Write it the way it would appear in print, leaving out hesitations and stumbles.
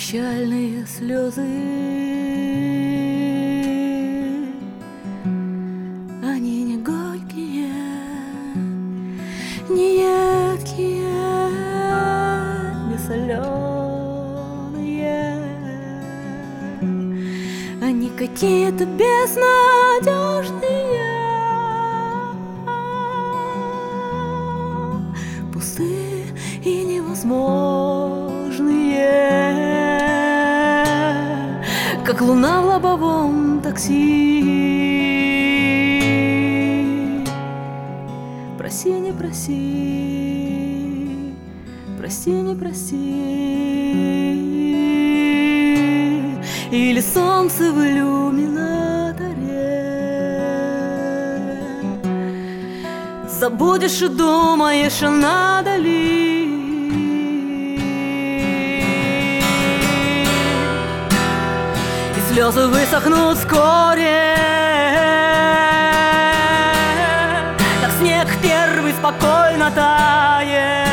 Печальные слезы, они не горькие, не едкие, не соленые, они какие-то безнадежные, пустые и невозможные, как луна в лобовом такси. Проси, не проси, прости, не прости, или солнце в иллюминаторе. Забудешь и думаешь, надо ли. Слезы высохнут вскоре, как снег первый спокойно тает.